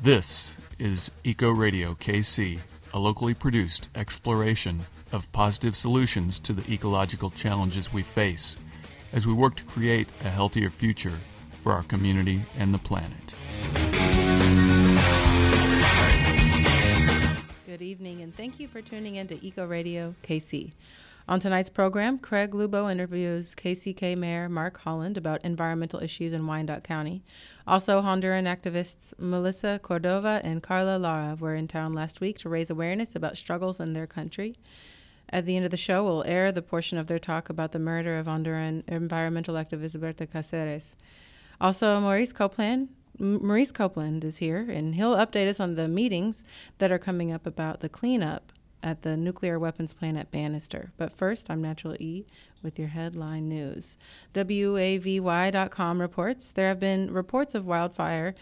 This is Eco Radio KC, a locally produced exploration of positive solutions to the ecological challenges we face as we work to create a healthier future for our community and the planet. Good evening, and thank you for tuning in to Eco Radio KC. On tonight's program, Craig Lubo interviews KCK Mayor Mark Holland about environmental issues in Wyandotte County. Also, Honduran activists Melissa Cordova and Carla Lara were in town last week to raise awareness about struggles in their country. At the end of the show, we'll air the portion of their talk about the murder of Honduran environmental activist Berta Cáceres. Also, Maurice Copeland is here, and he'll update us on the meetings that are coming up about the cleanup at the nuclear weapons plant at Bannister. But first, I'm Natural E with your headline news. WAVY.com reports there have been reports of wildlife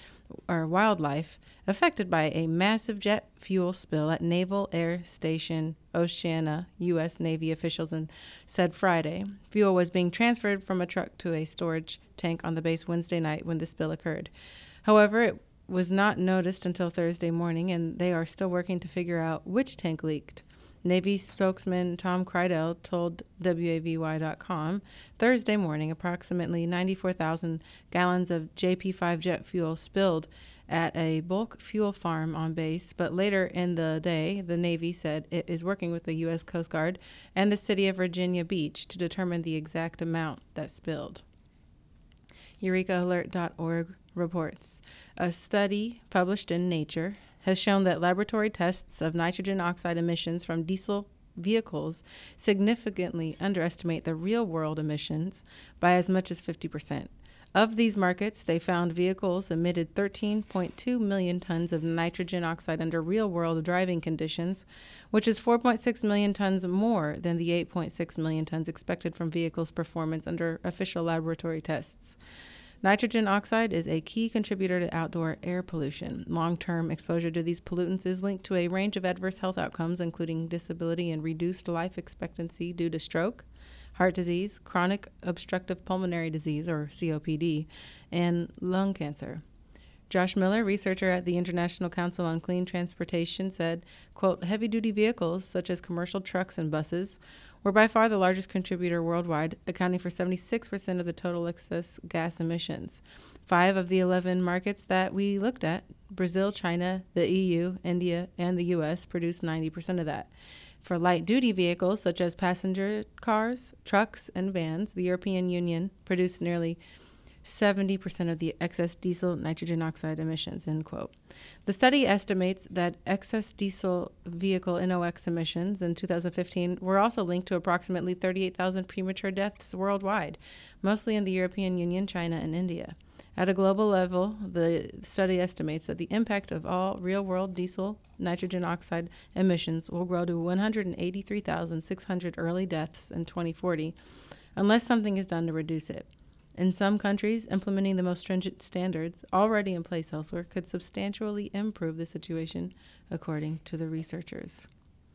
affected by a massive jet fuel spill at Naval Air Station Oceana, U.S. Navy officials said Friday. Fuel was being transferred from a truck to a storage tank on the base Wednesday night when the spill occurred. However, it was not noticed until Thursday morning, and they are still working to figure out which tank leaked. Navy spokesman Tom Crydell told WAVY.com Thursday morning approximately 94,000 gallons of JP5 jet fuel spilled at a bulk fuel farm on base, but later in the day, the Navy said it is working with the U.S. Coast Guard and the city of Virginia Beach to determine the exact amount that spilled. EurekaAlert.org reports a study published in Nature has shown that laboratory tests of nitrogen oxide emissions from diesel vehicles significantly underestimate the real-world emissions by as much as 50%. Of these markets, they found vehicles emitted 13.2 million tons of nitrogen oxide under real-world driving conditions, which is 4.6 million tons more than the 8.6 million tons expected from vehicles' performance under official laboratory tests. Nitrogen oxide is a key contributor to outdoor air pollution. Long-term exposure to these pollutants is linked to a range of adverse health outcomes, including disability and reduced life expectancy due to stroke, heart disease, chronic obstructive pulmonary disease, or COPD, and lung cancer. Josh Miller, researcher at the International Council on Clean Transportation, said, quote, heavy-duty vehicles, such as commercial trucks and buses, were by far the largest contributor worldwide, accounting for 76% of the total excess gas emissions. 5 of the 11 markets that we looked at, Brazil, China, the EU, India, and the U.S., produced 90% of that. For light-duty vehicles, such as passenger cars, trucks, and vans, the European Union produced nearly 70% of the excess diesel nitrogen oxide emissions, end quote. The study estimates that excess diesel vehicle NOx emissions in 2015 were also linked to approximately 38,000 premature deaths worldwide, mostly in the European Union, China, and India. At a global level, the study estimates that the impact of all real-world diesel nitrogen oxide emissions will grow to 183,600 early deaths in 2040 unless something is done to reduce it. In some countries, implementing the most stringent standards already in place elsewhere could substantially improve the situation, according to the researchers.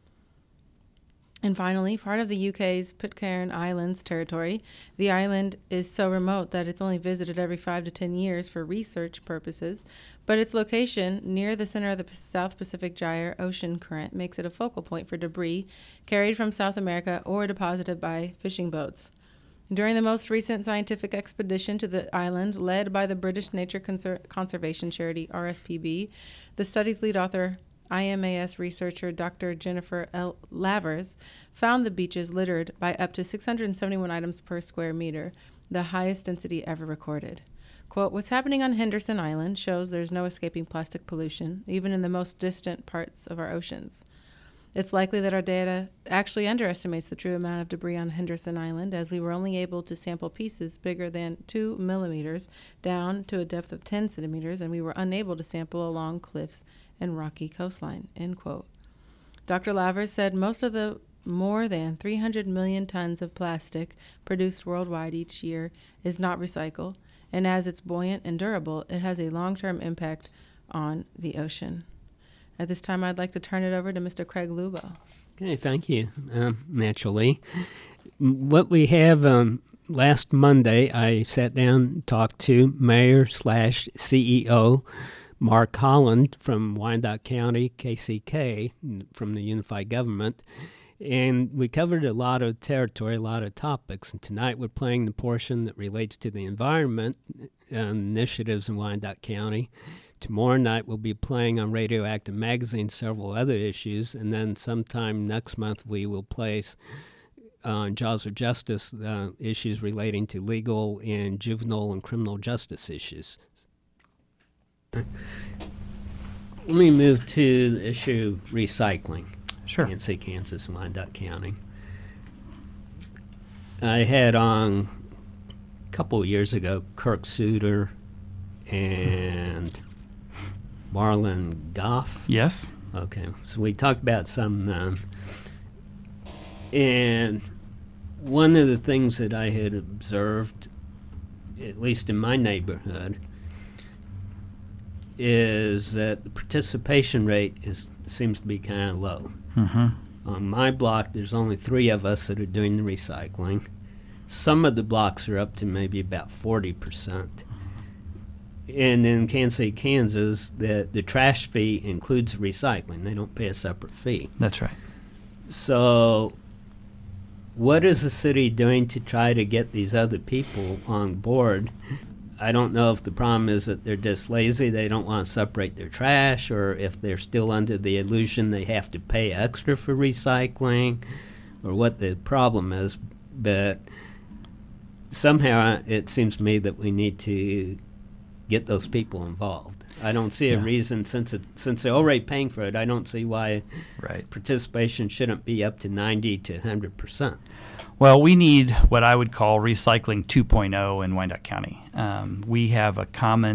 And finally, part of the UK's Pitcairn Islands territory, the island is so remote that it's only visited every 5 to 10 years for research purposes, but its location near the center of the South Pacific Gyre ocean current makes it a focal point for debris carried from South America or deposited by fishing boats. During the most recent scientific expedition to the island, led by the British Nature Conservation Charity, RSPB, the study's lead author, IMAS researcher Dr. Jennifer L. Lavers, found the beaches littered by up to 671 items per square meter, the highest density ever recorded. Quote, what's happening on Henderson Island shows there's no escaping plastic pollution, even in the most distant parts of our oceans. It's likely that our data actually underestimates the true amount of debris on Henderson Island, as we were only able to sample pieces bigger than 2 millimeters down to a depth of 10 centimeters, and we were unable to sample along cliffs and rocky coastline, end quote. Dr. Lavers said most of the more than 300 million tons of plastic produced worldwide each year is not recycled, and as it's buoyant and durable, it has a long-term impact on the ocean. At this time, I'd like to turn it over to Mr. Craig Lubo. Okay, thank you, naturally. What we have, last Monday, I sat down and talked to Mayor/CEO Mark Holland from Wyandotte County, KCK, from the Unified Government. And we covered a lot of territory, a lot of topics. And tonight we're playing the portion that relates to the environment initiatives in Wyandotte County. Tomorrow night we'll be playing on Radioactive Magazine several other issues. And then sometime next month we will place on Jaws of Justice issues relating to legal and juvenile and criminal justice issues. Let me move to the issue of recycling. Sure. KC, Kansas, and Wyandotte County. I had on a couple of years ago Kirk Suter and Marlon Goff. Yes. Okay, so we talked about some then. And one of the things that I had observed, at least in my neighborhood, is that the participation rate seems to be kind of low. Mm-hmm. On my block, there's only 3 of us that are doing the recycling. Some of the blocks are up to maybe about 40%. And in Kansas City, Kansas, the trash fee includes recycling. They don't pay a separate fee. That's right. So what is the city doing to try to get these other people on board? I don't know if the problem is that they're just lazy, they don't want to separate their trash, or if they're still under the illusion they have to pay extra for recycling, or what the problem is. But somehow it seems to me that we need to get those people involved. I don't see a reason, since they're already paying for it, I don't see why participation shouldn't be up to 90 to 100%. Well, we need what I would call recycling 2.0 in Wyandotte County. We have a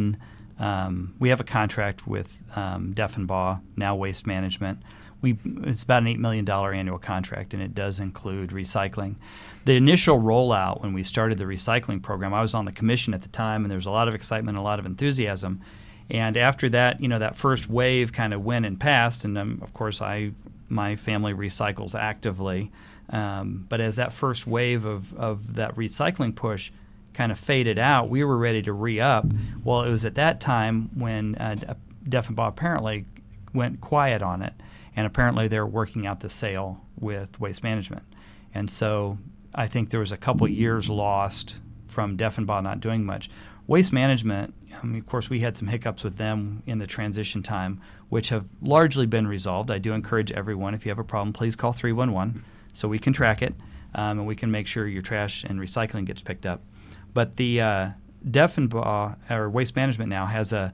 contract with Deffenbaugh, now Waste Management. It's about an $8 million annual contract, and it does include recycling. The initial rollout when we started the recycling program, I was on the commission at the time, and there was a lot of excitement, a lot of enthusiasm. And after that, that first wave kind of went and passed, and of course my family recycles actively. But as that first wave of that recycling push kind of faded out, we were ready to re-up. Well, it was at that time when Deffenbaugh apparently went quiet on it, and apparently they're working out the sale with Waste Management. And so I think there was a couple years lost from Deffenbaugh not doing much. Waste Management, of course, we had some hiccups with them in the transition time, which have largely been resolved. I do encourage everyone, if you have a problem, please call 311 so we can track it, and we can make sure your trash and recycling gets picked up. But the Deffenbaugh, or Waste Management now, has a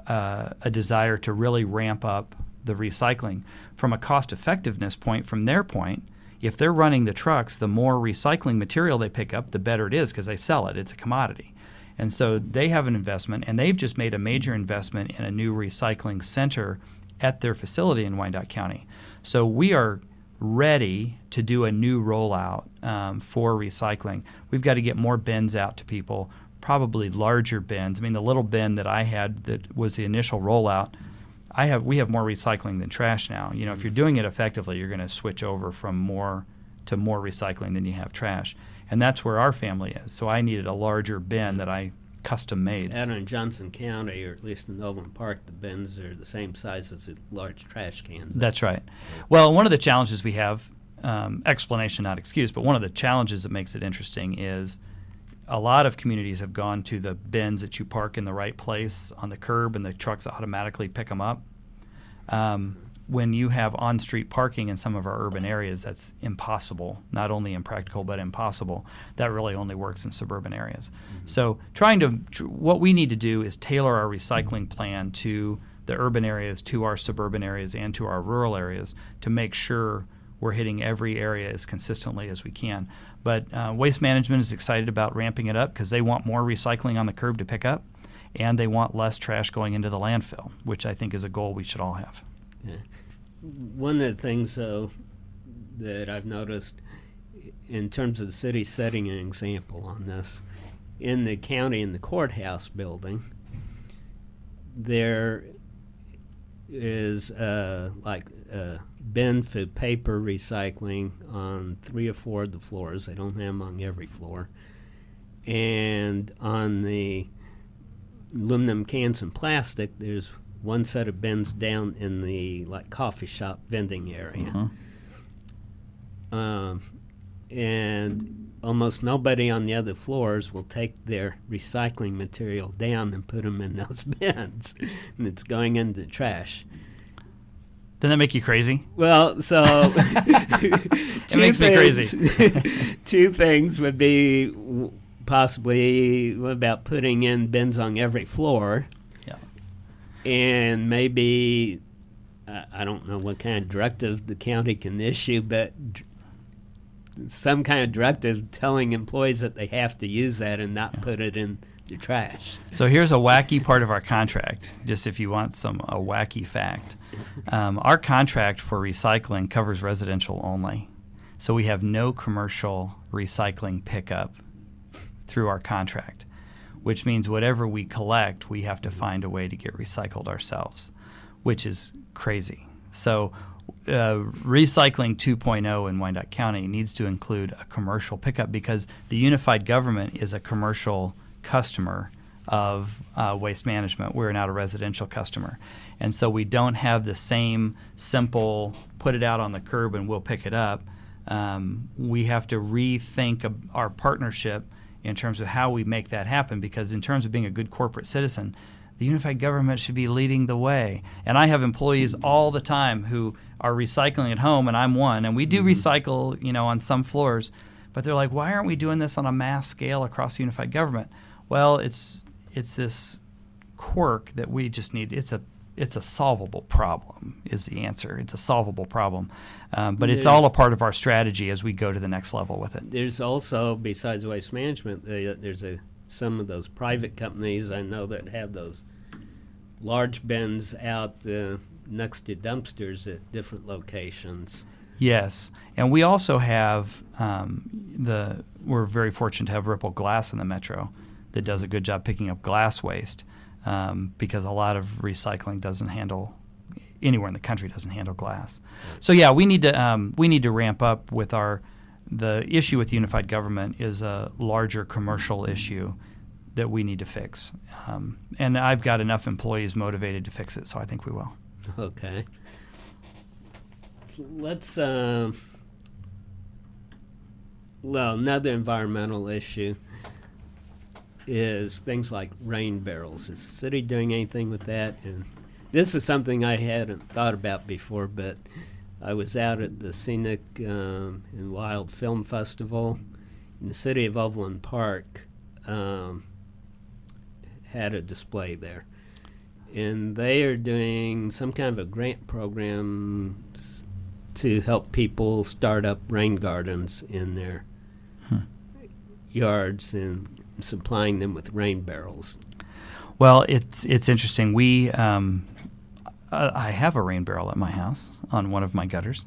desire to really ramp up the recycling. From a cost-effectiveness point, from their point, if they're running the trucks, the more recycling material they pick up, the better it is because they sell it. It's a commodity. And so they have an investment, and they've just made a major investment in a new recycling center at their facility in Wyandotte County. So we are ready to do a new rollout for recycling. We've got to get more bins out to people, probably larger bins. I mean, the little bin that I had that was the initial rollout, we have more recycling than trash now. If you're doing it effectively, you're going to switch over from more to more recycling than you have trash. And that's where our family is. So I needed a larger bin that I custom made. Out in Johnson County, or at least in Overland Park, the bins are the same size as the large trash cans. That's right. Well, one of the challenges we have, explanation, not excuse, but one of the challenges that makes it interesting is a lot of communities have gone to the bins that you park in the right place on the curb, and the trucks automatically pick them up. When you have on-street parking in some of our urban areas, that's impossible. Not only impractical, but impossible. That really only works in suburban areas. Mm-hmm. So what we need to do is tailor our recycling plan to the urban areas, to our suburban areas, and to our rural areas to make sure we're hitting every area as consistently as we can. But Waste Management is excited about ramping it up because they want more recycling on the curb to pick up, and they want less trash going into the landfill, which I think is a goal we should all have. Yeah. One of the things, though, that I've noticed in terms of the city setting an example on this, in the county, in the courthouse building, there is like a bin for paper recycling on 3 or 4 of the floors. They don't have them on every floor. And on the aluminum cans and plastic, there's one set of bins down in the coffee shop vending area. And almost nobody on the other floors will take their recycling material down and put them in those bins, and it's going into the trash. Doesn't that make you crazy? Well, so it makes me crazy. Two things would be possibly about putting in bins on every floor. Yeah. And maybe, I don't know what kind of directive the county can issue, but some kind of directive telling employees that they have to use that and not put it in the trash. So here's a wacky part of our contract, just if you want a wacky fact. Our contract for recycling covers residential only. So we have no commercial recycling pickup through our contract, which means whatever we collect, we have to find a way to get recycled ourselves, which is crazy. So Recycling 2.0 in Wyandotte County needs to include a commercial pickup because the unified government is a commercial customer of waste management. We're not a residential customer. And so we don't have the same simple put it out on the curb and we'll pick it up. We have to rethink our partnership in terms of how we make that happen, because in terms of being a good corporate citizen, the unified government should be leading the way. And I have employees all the time who are recycling at home, and I'm one, and we do recycle, on some floors, but they're like, why aren't we doing this on a mass scale across the unified government? Well, it's this quirk that we just need. It's a solvable problem is the answer. It's a solvable problem. But it's all a part of our strategy as we go to the next level with it. There's also, besides waste management, there's some of those private companies I know that have those large bins out next to dumpsters at different locations. Yes, and we also have we're very fortunate to have Ripple Glass in the metro that does a good job picking up glass waste because a lot of recycling anywhere in the country doesn't handle glass. So yeah, we need to ramp up with the issue with unified government is a larger commercial issue that we need to fix. And I've got enough employees motivated to fix it, so I think we will. Okay. So let's, another environmental issue is things like rain barrels. Is the city doing anything with that? And this is something I hadn't thought about before, but I was out at the Scenic and Wild Film Festival in the city of Overland Park. Had a display there. And they are doing some kind of a grant program to help people start up rain gardens in their yards and supplying them with rain barrels. Well, it's interesting. I have a rain barrel at my house on one of my gutters.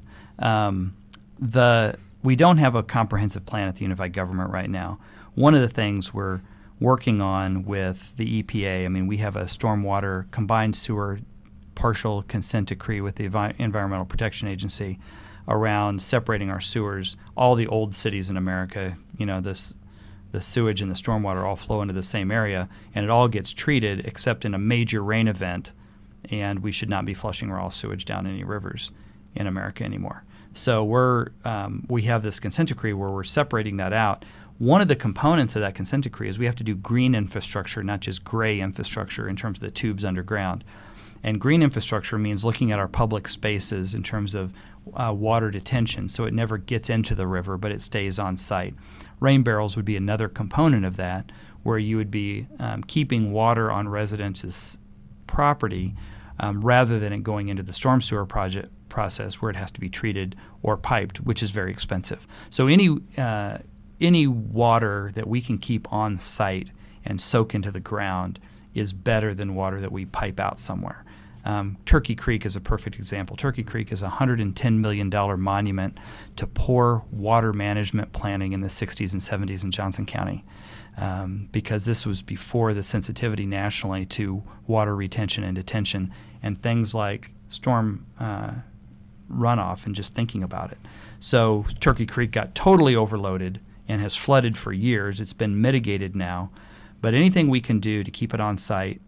We don't have a comprehensive plan at the unified government right now. One of the things we're working on with the EPA, we have a stormwater combined sewer partial consent decree with the Environmental Protection Agency around separating our sewers. All the old cities in America, the sewage and the stormwater all flow into the same area, and it all gets treated except in a major rain event, and we should not be flushing raw sewage down any rivers in America anymore. So we have this consent decree where we're separating that out. One of the components of that consent decree is we have to do green infrastructure, not just gray infrastructure in terms of the tubes underground. And green infrastructure means looking at our public spaces in terms of water detention, so it never gets into the river, but it stays on site. Rain barrels would be another component of that, where you would be keeping water on residents' property rather than it going into the storm sewer process where it has to be treated or piped, which is very expensive. So any water that we can keep on site and soak into the ground is better than water that we pipe out somewhere. Turkey Creek is a perfect example. Turkey Creek is a $110 million monument to poor water management planning in the 60s and 70s in Johnson County because this was before the sensitivity nationally to water retention and detention and things like storm runoff and just thinking about it. So Turkey Creek got totally overloaded and has flooded for years. It's been mitigated now. But anything we can do to keep it on site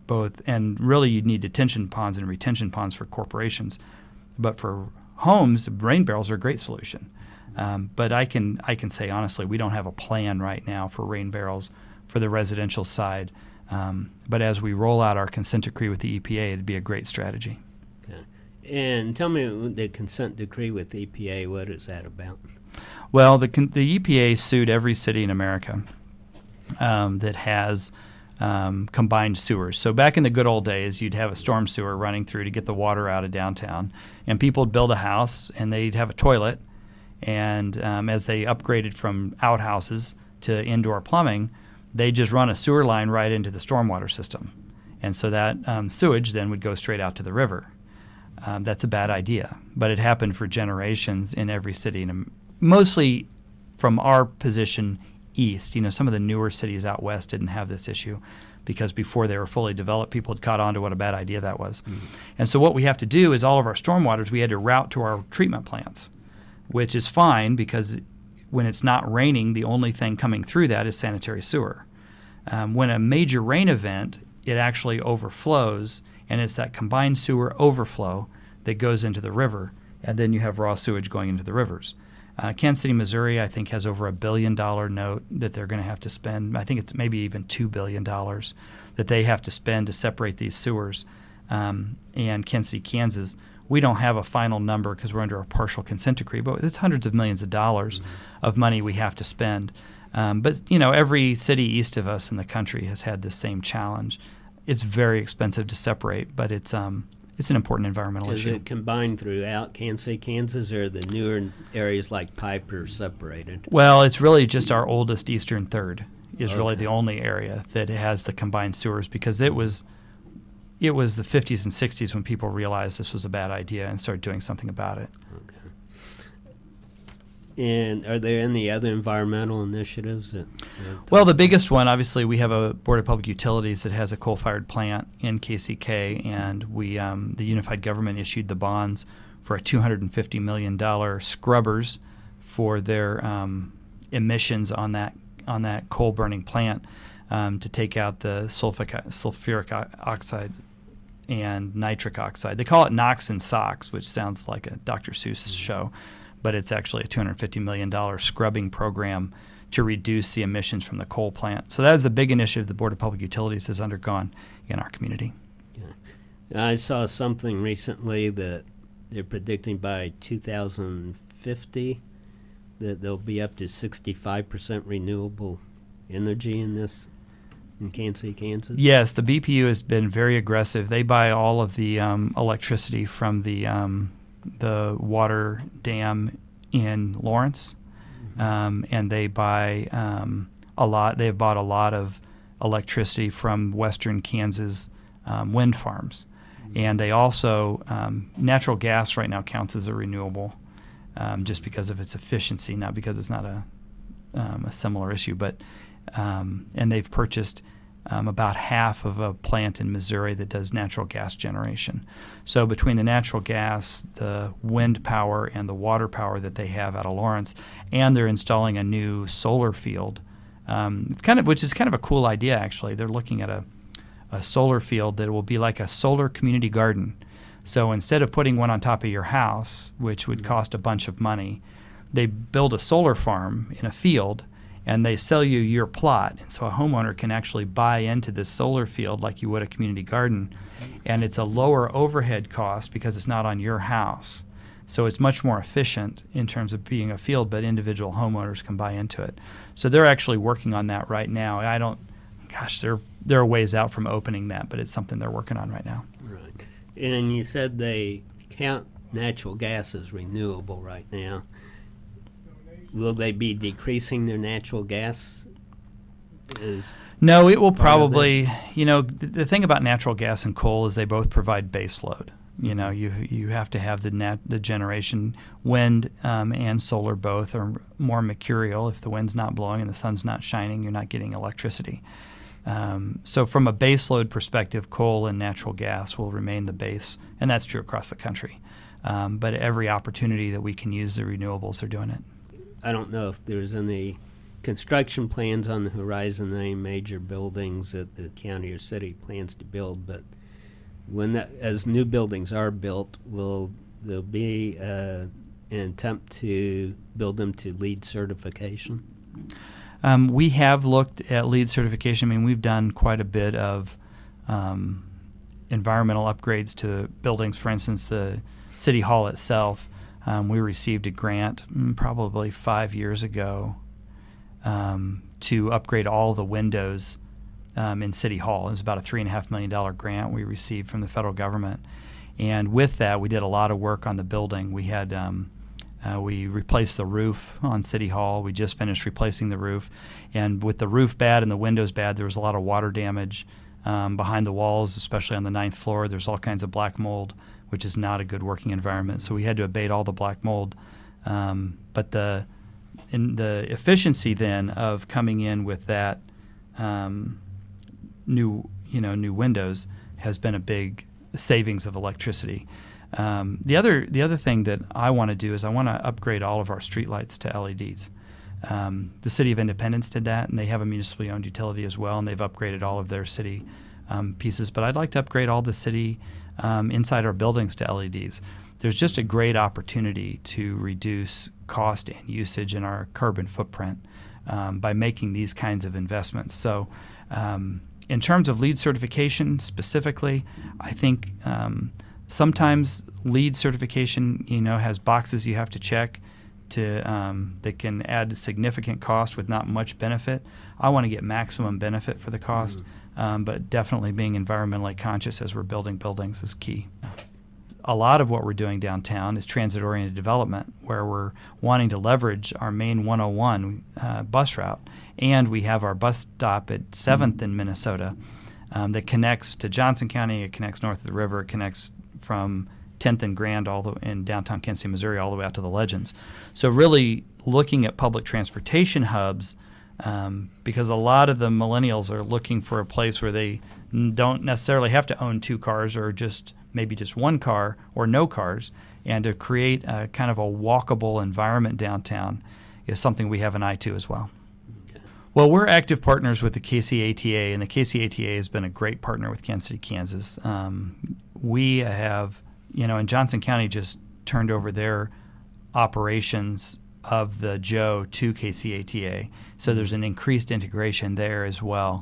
both, and really you'd need detention ponds and retention ponds for corporations. But for homes, rain barrels are a great solution. But I can say honestly, we don't have a plan right now for rain barrels for the residential side. But as we roll out our consent decree with the EPA, it'd be a great strategy. Okay. And tell me the consent decree with the EPA, what is that about? Well, the EPA sued every city in America that has combined sewers. So back in the good old days, you'd have a storm sewer running through to get the water out of downtown, and people would build a house and they'd have a toilet, and as they upgraded from outhouses to indoor plumbing, they just run a sewer line right into the stormwater system. And so that sewage then would go straight out to the river. That's a bad idea. But it happened for generations in every city, and mostly from our position east. Some of the newer cities out west didn't have this issue because before they were fully developed, people had caught on to what a bad idea that was. Mm-hmm. And so what we have to do is all of our stormwaters we had to route to our treatment plants, which is fine because when it's not raining, the only thing coming through that is sanitary sewer. When a major rain event, it actually overflows, and it's that combined sewer overflow that goes into the river, and then you have raw sewage going into the rivers. Kansas City, Missouri, I think, has over $1 billion note that they're going to have to spend. I think it's maybe even $2 billion that they have to spend to separate these sewers. And Kansas City, Kansas, we don't have a final number because we're under a partial consent decree, but it's hundreds of millions of dollars of money we have to spend. But every city east of us in the country has had this same challenge. It's very expensive to separate, but it's an important environmental issue. Is it combined throughout Kansas City, Kansas, or the newer areas like Piper separated? Well, it's really just our oldest eastern third is really the only area that has the combined sewers, because it was the 50s and 60s when people realized this was a bad idea and started doing something about it. Okay. And are there any other environmental initiatives? Well, the biggest one, obviously, we have a Board of Public Utilities that has a coal-fired plant in KCK, and we, the Unified Government issued the bonds for a $250 million scrubbers for their emissions on that coal-burning plant to take out the sulfuric oxide and nitric oxide. They call it NOx and SOx, which sounds like a Dr. Seuss show, but it's actually a $250 million scrubbing program to reduce the emissions from the coal plant. So that is a big initiative the Board of Public Utilities has undergone in our community. Yeah. I saw something recently that they're predicting by 2050 that there'll be up to 65% renewable energy in Kansas City, Kansas? Yes, the BPU has been very aggressive. They buy all of the electricity from the water dam in Lawrence, and they buy a lot. They have bought a lot of electricity from western Kansas wind farms, and they also natural gas right now counts as a renewable, just because of its efficiency, not because it's not a similar issue, but and they've purchased about half of a plant in Missouri that does natural gas generation. So between the natural gas, the wind power, and the water power that they have out of Lawrence, and they're installing a new solar field, which is kind of a cool idea, actually. They're looking at a solar field that will be like a solar community garden. So instead of putting one on top of your house, which would cost a bunch of money, they build a solar farm in a field, and they sell you your plot. And so a homeowner can actually buy into this solar field like you would a community garden. And it's a lower overhead cost because it's not on your house. So it's much more efficient in terms of being a field, but individual homeowners can buy into it. So they're actually working on that right now. They're a ways out from opening that, but it's something they're working on right now. Right. And you said they count natural gas as renewable right now. Will they be decreasing their natural gas? No, it will probably. The thing about natural gas and coal is they both provide base load. You have to have the generation. Wind and solar both are more mercurial. If the wind's not blowing and the sun's not shining, you're not getting electricity. So from a base load perspective, coal and natural gas will remain the base, and that's true across the country. But every opportunity that we can use the renewables, they're doing it. I don't know if there's any construction plans on the horizon, any major buildings that the county or city plans to build, but as new buildings are built, will there be an attempt to build them to LEED certification? We have looked at LEED certification. I mean, we've done quite a bit of environmental upgrades to buildings. For instance, the City Hall itself, we received a grant probably 5 years ago to upgrade all the windows in City Hall. It was about a $3.5 million grant we received from the federal government. And with that, we did a lot of work on the building. We had we replaced the roof on City Hall. We just finished replacing the roof. And with the roof bad and the windows bad, there was a lot of water damage behind the walls, especially on the 9th floor. There's all kinds of black mold, which is not a good working environment. So we had to abate all the black mold. But the efficiency then of coming in with that new windows has been a big savings of electricity. The other thing that I want to do is I want to upgrade all of our streetlights to LEDs. The City of Independence did that, and they have a municipally owned utility as well, and they've upgraded all of their city pieces. But I'd like to upgrade all the city inside our buildings to LEDs. There's just a great opportunity to reduce cost and usage in our carbon footprint by making these kinds of investments. So in terms of LEED certification specifically, I think sometimes LEED certification, has boxes you have to check that can add significant cost with not much benefit. I want to get maximum benefit for the cost, but definitely being environmentally conscious as we're building buildings is key. A lot of what we're doing downtown is transit-oriented development, where we're wanting to leverage our main 101 bus route, and we have our bus stop at 7th in Minnesota that connects to Johnson County. It connects north of the river. It connects from 10th and Grand in downtown Kansas City, Missouri, all the way out to the Legends. So really looking at public transportation hubs, because a lot of the millennials are looking for a place where they don't necessarily have to own 2 cars or maybe just 1 car or no cars, and to create a kind of a walkable environment downtown is something we have an eye to as well. Okay. Well, we're active partners with the KCATA, and the KCATA has been a great partner with Kansas City, Kansas. We have, and Johnson County just turned over their operations of the Joe to KCATA, so there's an increased integration there as well.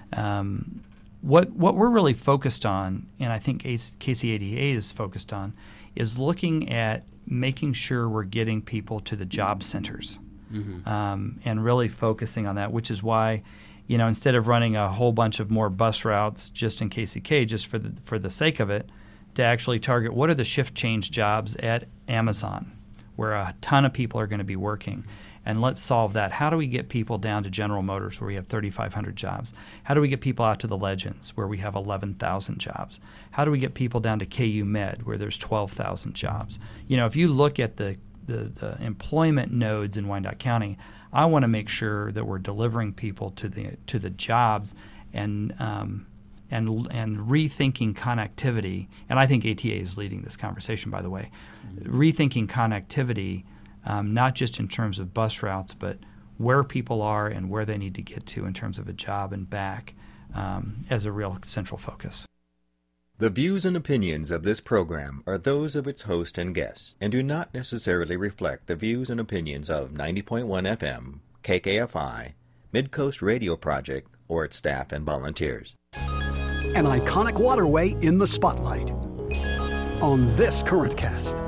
What we're really focused on, and I think KCATA is focused on, is looking at making sure we're getting people to the job centers, and really focusing on that, which is why, instead of running a whole bunch of more bus routes just in KCK, just for the sake of it, to actually target what are the shift change jobs at Amazon, where a ton of people are going to be working. And let's solve that. How do we get people down to General Motors, where we have 3,500 jobs? How do we get people out to the Legends, where we have 11,000 jobs? How do we get people down to KU Med, where there's 12,000 jobs? If you look at the employment nodes in Wyandotte County, I want to make sure that we're delivering people to the jobs and rethinking connectivity. And I think ATA is leading this conversation, by the way. Rethinking connectivity. Not just in terms of bus routes, but where people are and where they need to get to in terms of a job and back as a real central focus. The views and opinions of this program are those of its host and guests and do not necessarily reflect the views and opinions of 90.1 FM, KKFI, Midcoast Radio Project, or its staff and volunteers. An iconic waterway in the spotlight on this Current Cast.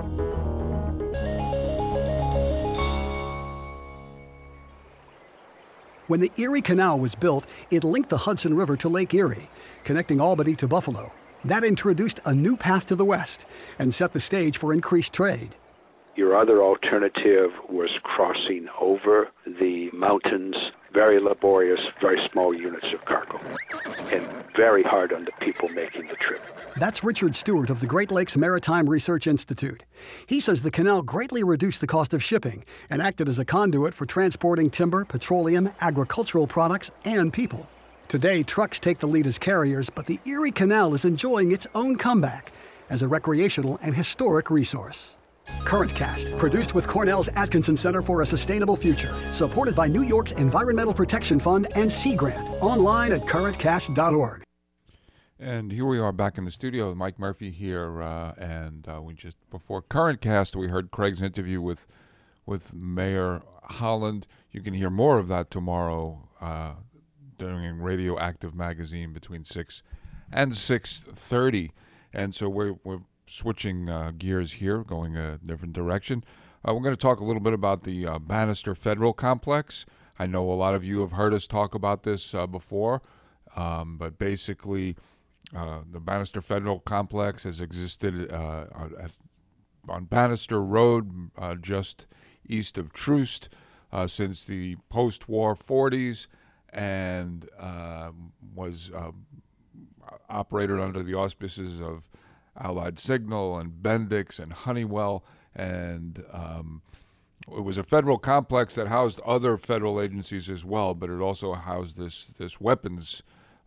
When the Erie Canal was built, it linked the Hudson River to Lake Erie, connecting Albany to Buffalo. That introduced a new path to the west and set the stage for increased trade. Your other alternative was crossing over the mountains, very laborious, very small units of cargo, and very hard on the people making the trip. That's Richard Stewart of the Great Lakes Maritime Research Institute. He says the canal greatly reduced the cost of shipping and acted as a conduit for transporting timber, petroleum, agricultural products, and people. Today, trucks take the lead as carriers, but the Erie Canal is enjoying its own comeback as a recreational and historic resource. Current Cast, produced with Cornell's Atkinson Center for a Sustainable Future, supported by New York's Environmental Protection Fund and Sea Grant. Online at currentcast.org. And here we are back in the studio. Mike Murphy here, and we just before Current Cast we heard Craig's interview with Mayor Holland. You can hear more of that tomorrow during Radioactive Magazine between 6 and 6:30. And so we're switching gears here, going a different direction. We're going to talk a little bit about the Bannister Federal Complex. I know a lot of you have heard us talk about this before, but basically the Bannister Federal Complex has existed on Bannister Road, just east of Troost, since the post-war 40s, and was operated under the auspices of Allied Signal and Bendix and Honeywell, and it was a federal complex that housed other federal agencies as well, but it also housed this weapons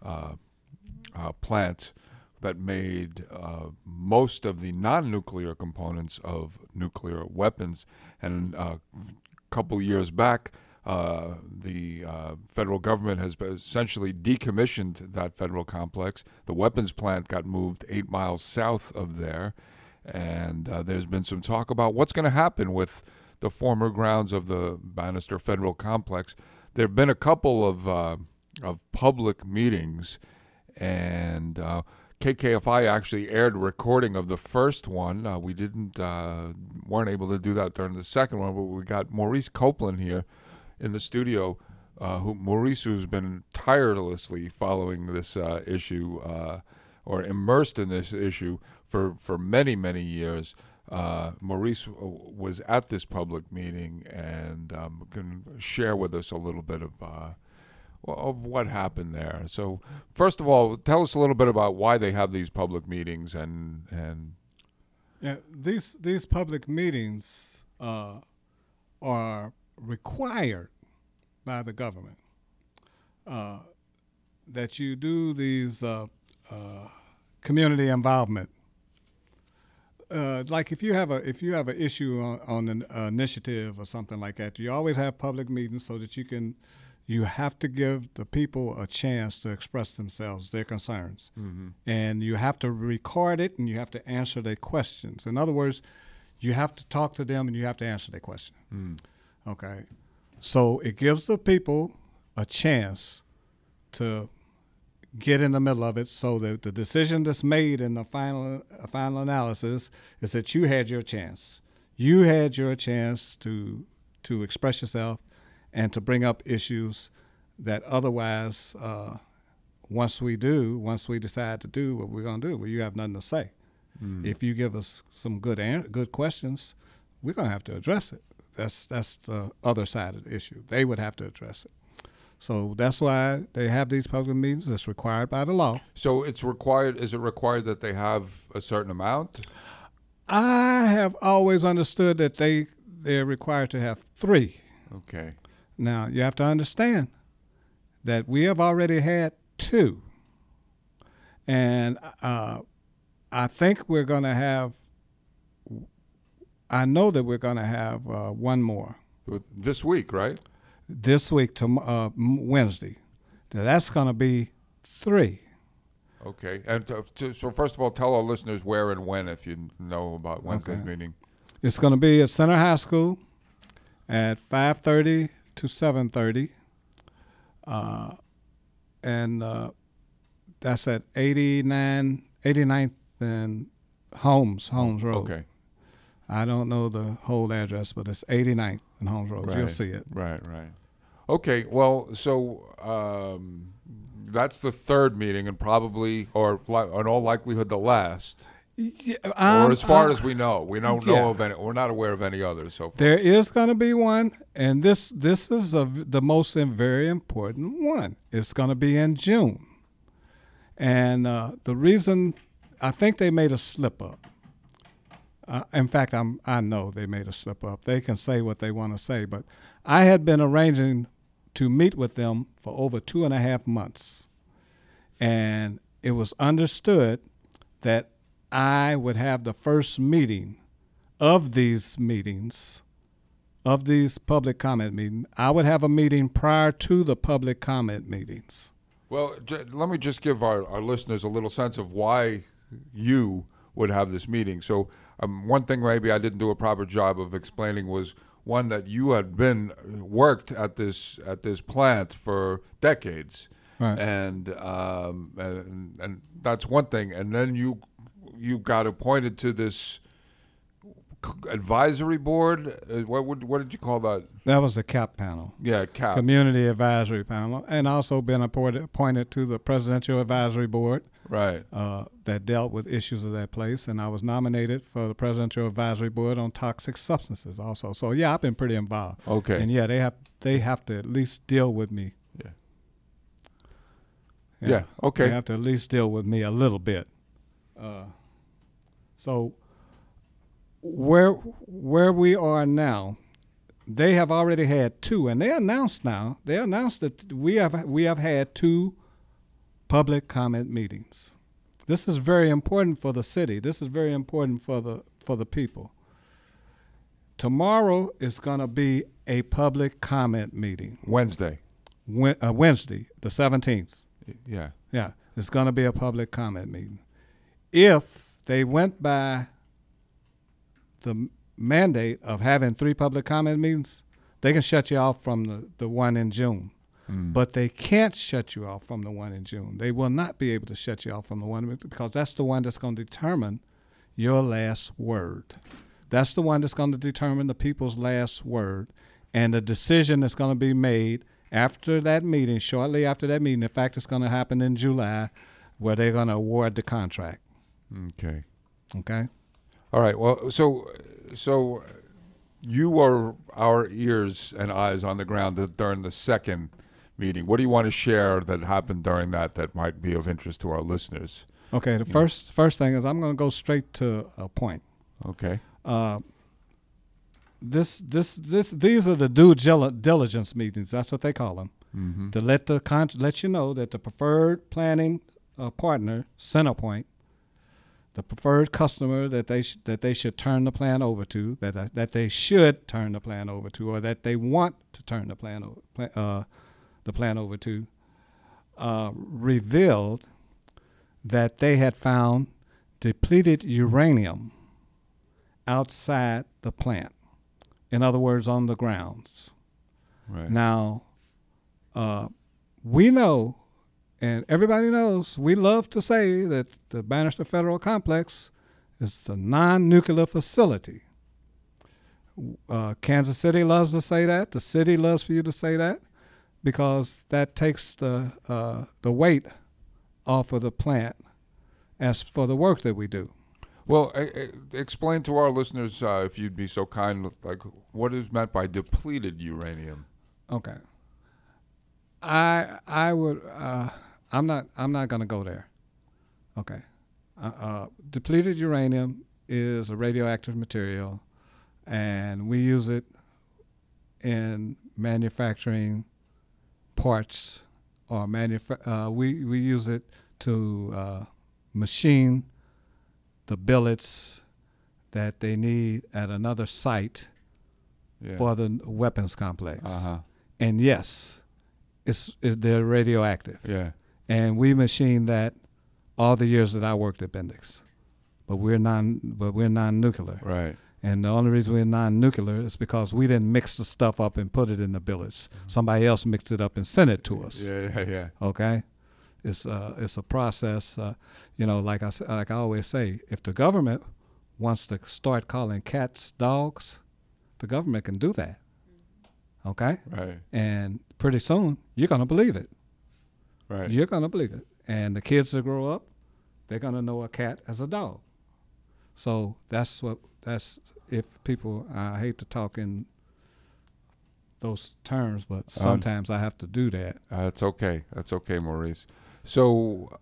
plant that made most of the non-nuclear components of nuclear weapons. And a couple years back, the federal government has essentially decommissioned that federal complex. The weapons plant got moved 8 miles south of there, and there's been some talk about what's going to happen with the former grounds of the Bannister Federal Complex. There have been a couple of public meetings, and KKFI actually aired a recording of the first one. We weren't able to do that during the second one, but we got Maurice Copeland here in the studio, who's been tirelessly following this issue or immersed in this issue for many, many years. Maurice was at this public meeting and can share with us a little bit of what happened there. So, first of all, tell us a little bit about why they have these public meetings and. Yeah, these public meetings are required by the government, that you do these community involvement. Like if you have an issue on an initiative or something like that, you always have public meetings so that you have to give the people a chance to express themselves, their concerns. Mm-hmm. And you have to record it and you have to answer their questions. In other words, you have to talk to them and you have to answer their question. Mm. Okay. So it gives the people a chance to get in the middle of it, so that the decision that's made in the final analysis is that you had your chance. You had your chance to express yourself and to bring up issues that otherwise, once we decide to do what we're going to do, well, you have nothing to say. Mm. If you give us some good questions, we're going to have to address it. That's the other side of the issue. They would have to address it. So that's why they have these public meetings. It's required by the law. So it's required. Is it required that they have a certain amount? I have always understood that they're required to have 3. Okay. Now, you have to understand that we have already had 2. And I think we're going to have, I know that we're going to have one more. This week, right? This week to Wednesday. That's going to be 3. Okay. And so first of all, tell our listeners where and when, if you know about Wednesday's meeting. It's going to be at Center High School at 5:30 to 7:30. And that's at 89th and Holmes Road. Okay. I don't know the whole address, but it's 89th and Holmes Road. Right. You'll see it. Right. Okay, well, so that's the 3rd meeting and probably, or in all likelihood, the last. Yeah, or as far as we know. We don't know of any, we're not aware of any others so far. There is going to be one, and this is the most and very important one. It's going to be in June. And the reason, I think they made a slip-up. In fact, I know they made a slip-up. They can say what they want to say, but I had been arranging to meet with them for over 2.5 months. And it was understood that I would have the first meeting of these meetings, of these public comment meetings, I would have a meeting prior to the public comment meetings. Well, let me just give our listeners a little sense of why you would have this meeting. So one thing maybe I didn't do a proper job of explaining was one that you had worked at this plant for decades, right. and that's one thing. And then you got appointed to this advisory board. What did you call that? That was the CAP panel. Yeah, CAP. Community Advisory Panel, and also been appointed to the Presidential Advisory Board. Right. That dealt with issues of that place, and I was nominated for the Presidential Advisory Board on toxic substances also. So yeah, I've been pretty involved. Okay. And yeah, they have to at least deal with me. Yeah. Okay. They have to at least deal with me a little bit. So where we are now, they have already had two, and they announced that we have had two public comment meetings. This is very important for the city. This is very important for the people. Tomorrow is going to be a public comment meeting. Wednesday, the 17th. Yeah. Yeah, it's going to be a public comment meeting. If they went by the mandate of having 3 public comment meetings, they can shut you off from the one in June. But they can't shut you off from the one in June. They will not be able to shut you off from the one, because that's the one that's going to determine your last word. That's the one that's going to determine the people's last word. And the decision that's going to be made after that meeting, shortly after that meeting. In fact, it's going to happen in July, where they're going to award the contract. Okay. Okay? All right. Well, so you were our ears and eyes on the ground during the second meeting. What do you want to share that happened during that might be of interest to our listeners? Okay. The first thing is I'm going to go straight to a point. Okay. These are the due diligence meetings. That's what they call them. Mm-hmm. To let you know that the preferred planning partner, CenterPoint, the preferred customer that they should turn the plan over to, that they should turn the plan over to, or that they want to turn the plan over to, revealed that they had found depleted uranium outside the plant. In other words, on the grounds. Right. Now, we know, and everybody knows, we love to say that the Bannister Federal Complex is a non-nuclear facility. Kansas City loves to say that. The city loves for you to say that, because that takes the weight off of the plant as for the work that we do. Well, explain to our listeners, if you'd be so kind, like what is meant by depleted uranium. Okay. I would. I'm not going to go there. Okay. Depleted uranium is a radioactive material, and we use it in manufacturing parts, or we use it to machine the billets that they need at another site for the weapons complex. Uh-huh. And yes, they're radioactive. Yeah. And we machined that all the years that I worked at Bendix. But we're non-nuclear. Right. And the only reason we're non-nuclear is because we didn't mix the stuff up and put it in the billets. Somebody else mixed it up and sent it to us. Yeah. Okay? It's a process. Like I always say, if the government wants to start calling cats dogs, the government can do that. Okay? Right. And pretty soon you're gonna believe it. Right. You're gonna believe it, and the kids that grow up, they're gonna know a cat as a dog. So that's if people. I hate to talk in those terms, but sometimes I have to do that. That's okay. That's okay, Maurice. So,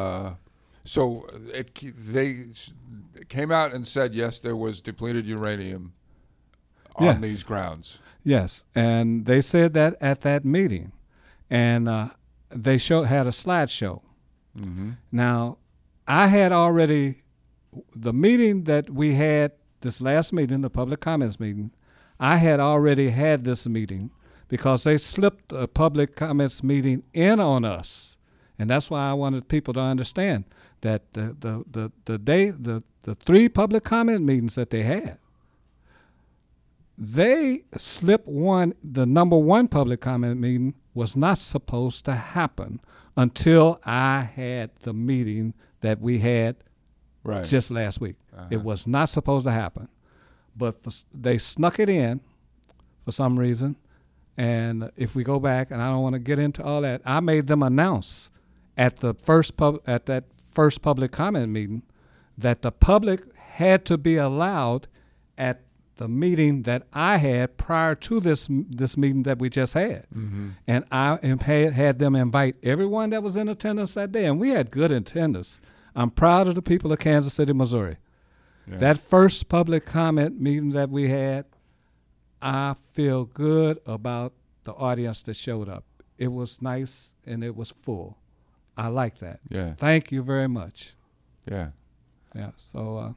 they came out and said, yes, there was depleted uranium on these grounds. Yes, and they said that at that meeting, and they had a slideshow. Mm-hmm. Now, I had already the meeting that we had this last meeting, the public comments meeting, I had already had this meeting because they slipped a public comments meeting in on us. And that's why I wanted people to understand that the 3 public comment meetings that they had, they slipped one. The number 1 public comment meeting was not supposed to happen until I had the meeting that we had just last week. It was not supposed to happen, but they snuck it in for some reason. And if we go back, and I don't want to get into all that, I made them announce at that first public comment meeting that the public had to be allowed at the meeting that I had prior to this meeting that we just had. Mm-hmm. And I had them invite everyone that was in attendance that day, and we had good attendance. I'm proud of the people of Kansas City, Missouri. Yeah. That first public comment meeting that we had, I feel good about the audience that showed up. It was nice and it was full. I like that. Yeah. Thank you very much. Yeah. Yeah. So.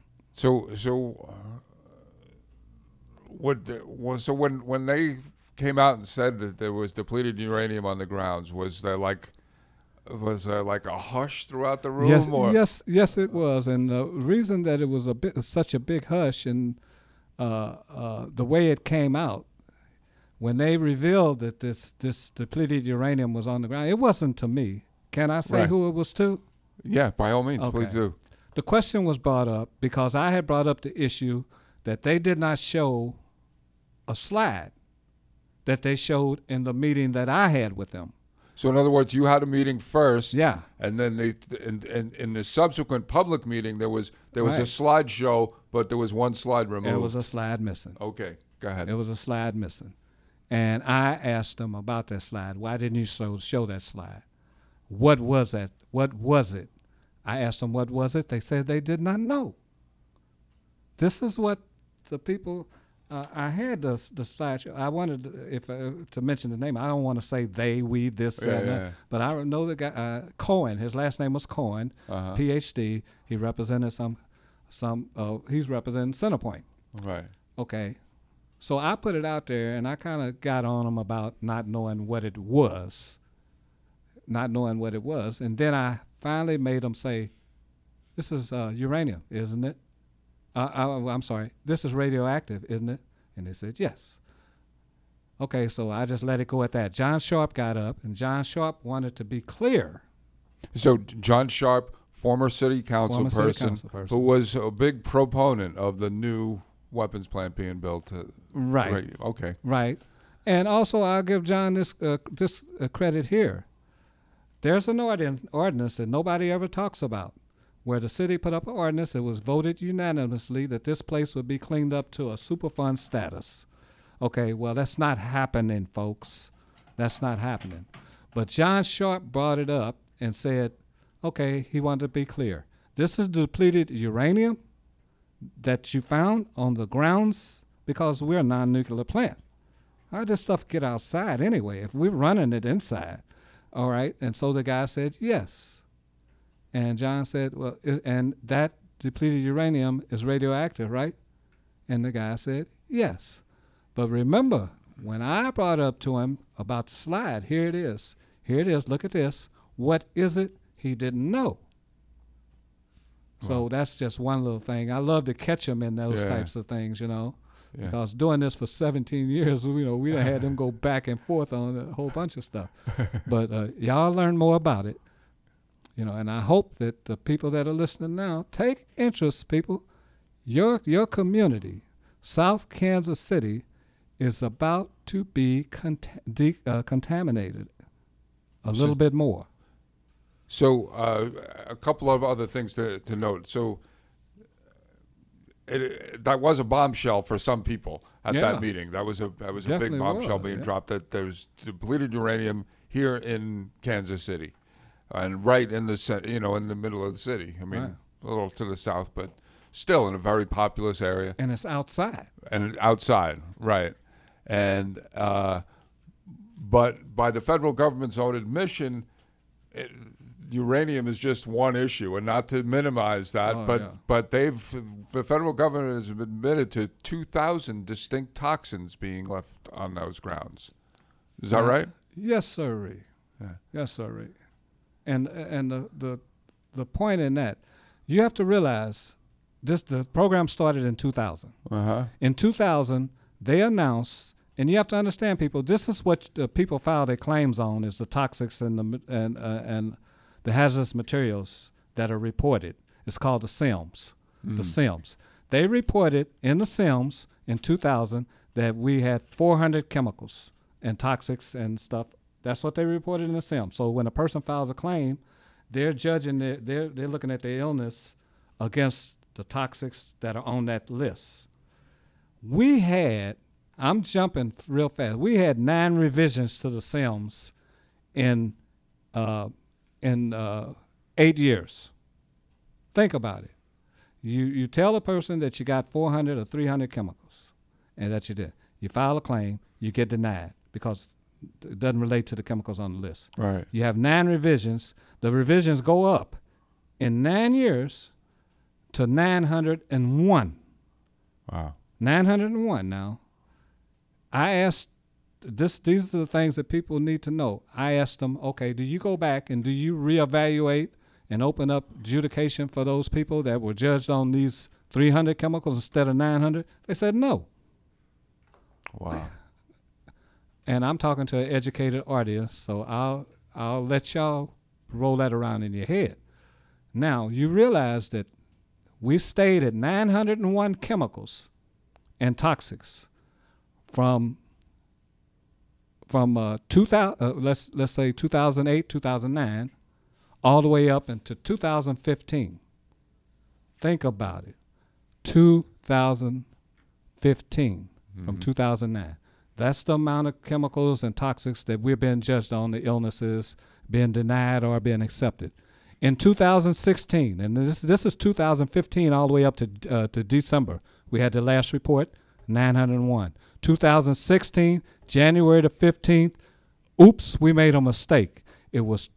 When they came out and said that there was depleted uranium on the grounds, was there like a hush throughout the room? Yes, it was. And the reason that it was such a big hush, and the way it came out when they revealed that this depleted uranium was on the ground, it wasn't to me. Can I say who it was to? Yeah, by all means, please do. The question was brought up because I had brought up the issue that they did not show a slide that they showed in the meeting that I had with them. So in other words, you had a meeting first, yeah, and then in the subsequent public meeting there was a slideshow, but there was one slide removed. There was a slide missing. Okay, go ahead. There was a slide missing, and I asked them about that slide. Why didn't you show that slide? What was that? What was it? I asked them what was it. They said they did not know. This is what the people. I had the slideshow. I wanted to mention the name. I don't want to say they, we, this, that, but I know the guy Cohen. His last name was Cohen, PhD. He represented he's representing Centerpoint. Right. Okay. So I put it out there, and I kind of got on him about not knowing what it was, and then I finally made him say, "This is uranium, isn't it? I'm sorry, this is radioactive, isn't it?" And they said, "Yes." Okay, so I just let it go at that. John Sharp got up, and John Sharp wanted to be clear. So John Sharp, former city council person, who was a big proponent of the new weapons plant being built. Right. Okay. Right. And also, I'll give John this credit here. There's an ordinance that nobody ever talks about, where the city put up an ordinance. It was voted unanimously that this place would be cleaned up to a Superfund status. Okay, well, that's not happening, folks. That's not happening. But John Sharp brought it up and said, okay, he wanted to be clear. This is depleted uranium that you found on the grounds because we're a non-nuclear plant. How does this stuff get outside anyway if we're running it inside? All right, and so the guy said, yes. And John said, well, and that depleted uranium is radioactive, right? And the guy said, yes. But remember, when I brought up to him about the slide, here it is, look at this. What is it? He didn't know. So that's just one little thing. I love to catch him in those types of things, because doing this for 17 years, we done had them go back and forth on a whole bunch of stuff. But y'all learn more about it. And I hope that the people that are listening now take interest, people. Your community, South Kansas City, is about to be contaminated a little bit more. So a couple of other things to note. So that was a bombshell for some people at that meeting. That was a big bombshell being dropped, that there's depleted uranium here in Kansas City. And right in the in the middle of the city. I mean, a little to the south, but still in a very populous area. And it's outside. Right. And but by the federal government's own admission, uranium is just one issue, and not to minimize that, but the federal government has admitted to 2,000 distinct toxins being left on those grounds. Is that right? Yes, sir. Yeah. Yes, sir. And the point in that, you have to realize the program started in 2000. In 2000, they announced, and you have to understand, people, this is what the people file their claims on, is the toxics and the hazardous materials that are reported. It's called the SIMS. The SIMS. They reported in the SIMS in 2000 that we had 400 chemicals and toxics and stuff. That's what they reported in the SIMS. So when a person files a claim, they're judging, they're looking at their illness against the toxics that are on that list. We had, I'm jumping real fast, we had 9 revisions to the SIMS in 8 years. Think about it. You tell a person that you got 400 or 300 chemicals and that you did. You file a claim, you get denied because it doesn't relate to the chemicals on the list. Right. You have 9 revisions. The revisions go up in 9 years to 901. Wow. 901 now. I asked, these are the things that people need to know. I asked them, okay, do you go back and do you reevaluate and open up adjudication for those people that were judged on these 300 chemicals instead of 900? They said no. Wow. And I'm talking to an educated audience, so I'll let y'all roll that around in your head. Now, you realize that we stayed at 901 chemicals and toxics from 2000, let's say 2008, 2009, all the way up into 2015. Think about it. 2015 from 2009. That's the amount of chemicals and toxics that we're being judged on, the illnesses, being denied or being accepted. In 2016, and this is 2015 all the way up to December, we had the last report, 901. 2016, January the 15th, oops, we made a mistake. It was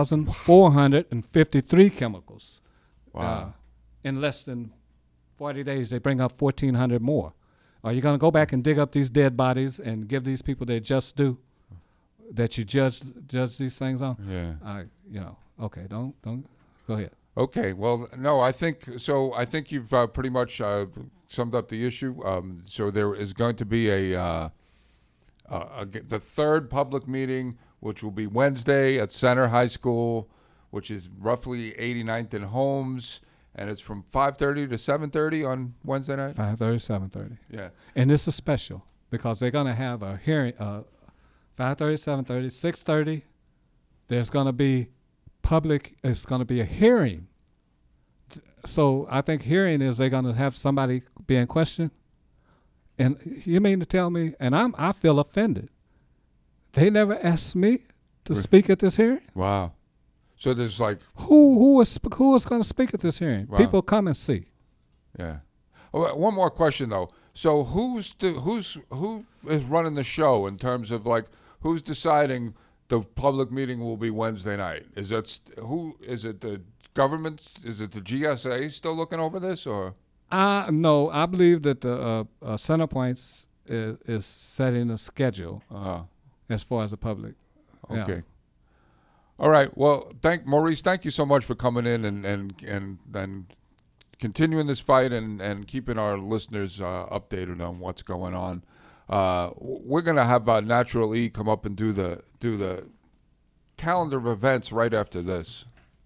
2,453 chemicals. Wow. In less than 40 days, they bring up 1,400 more. Are you going to go back and dig up these dead bodies and give these people their just due that you judge these things on? Yeah. Okay, don't go ahead. Okay, well, no, I think you've pretty much summed up the issue. So there is going to be the third public meeting, which will be Wednesday at Center High School, which is roughly 89th and Holmes, and it's from 5:30 to 7:30 on Wednesday night? 5:30, 7:30. Yeah. And this is special because they're going to have a hearing, 5:30, 7:30, 6:30. There's going to be it's going to be a hearing. So I think hearing is they're going to have somebody being questioned. And you mean to tell me, and I feel offended. They never asked me to speak at this hearing? Wow. So there's like who is going to speak at this hearing? Wow. People come and see. Yeah. Oh, one more question though. So who is running the show in terms of like who's deciding the public meeting will be Wednesday night? Is it the government? Is it the GSA still looking over this or? No, I believe that the Centerpoints is setting a schedule as far as the public. Okay. Yeah. All right. Well, Maurice, thank you so much for coming in and continuing this fight and keeping our listeners updated on what's going on. We're going to have Natural E come up and do the calendar of events right after this.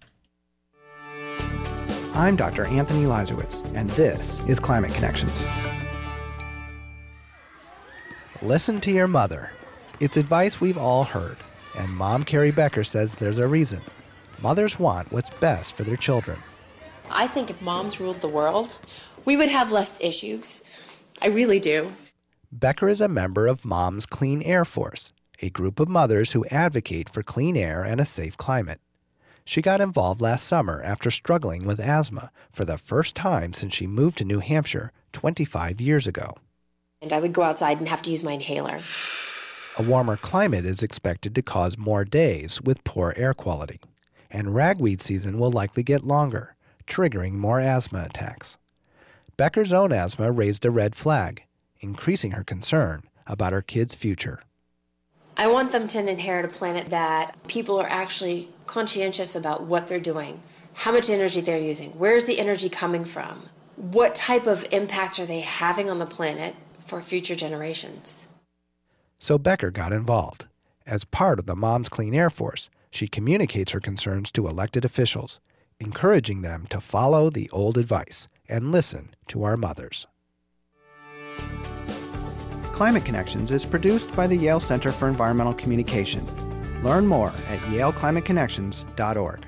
I'm Dr. Anthony Lazarowitz, and this is Climate Connections. Listen to your mother. It's advice we've all heard, and Mom Carrie Becker says there's a reason. Mothers want what's best for their children. I think if moms ruled the world, we would have less issues. I really do. Becker is a member of Moms Clean Air Force, a group of mothers who advocate for clean air and a safe climate. She got involved last summer after struggling with asthma for the first time since she moved to New Hampshire 25 years ago. And I would go outside and have to use my inhaler. A warmer climate is expected to cause more days with poor air quality. and ragweed season will likely get longer, triggering more asthma attacks. Becker's own asthma raised a red flag, increasing her concern about her kids' future. I want them to inherit a planet that people are actually conscientious about what they're doing, how much energy they're using, where's the energy coming from, what type of impact are they having on the planet for future generations. So Becker got involved. As part of the Moms Clean Air Force, she communicates her concerns to elected officials, encouraging them to follow the old advice and listen to our mothers. Climate Connections is produced by the Yale Center for Environmental Communication. Learn more at yaleclimateconnections.org.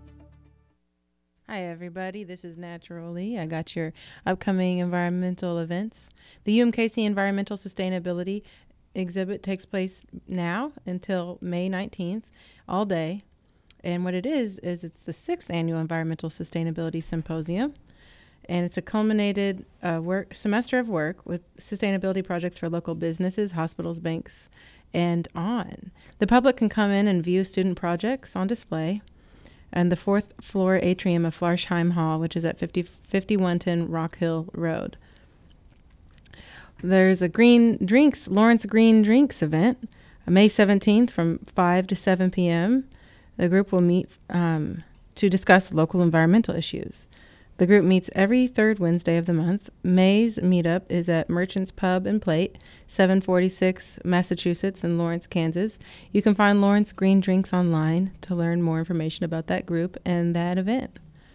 Hi, everybody. This is Naturally. I got your upcoming environmental events. The UMKC Environmental Sustainability exhibit takes place now until May 19th, all day. And what it is it's the 6th Annual Environmental Sustainability Symposium. And it's a culminated semester of work with sustainability projects for local businesses, hospitals, banks, and on. The public can come in and view student projects on display and the 4th floor atrium of Flarsheim Hall, which is at 5110 Rock Hill Road. There's a Lawrence Green Drinks event, May 17th from 5 to 7 p.m. The group will meet to discuss local environmental issues. The group meets every third Wednesday of the month. May's meetup is at Merchant's Pub and Plate, 746 Massachusetts in Lawrence, Kansas. You can find Lawrence Green Drinks online to learn more information about that group and that event.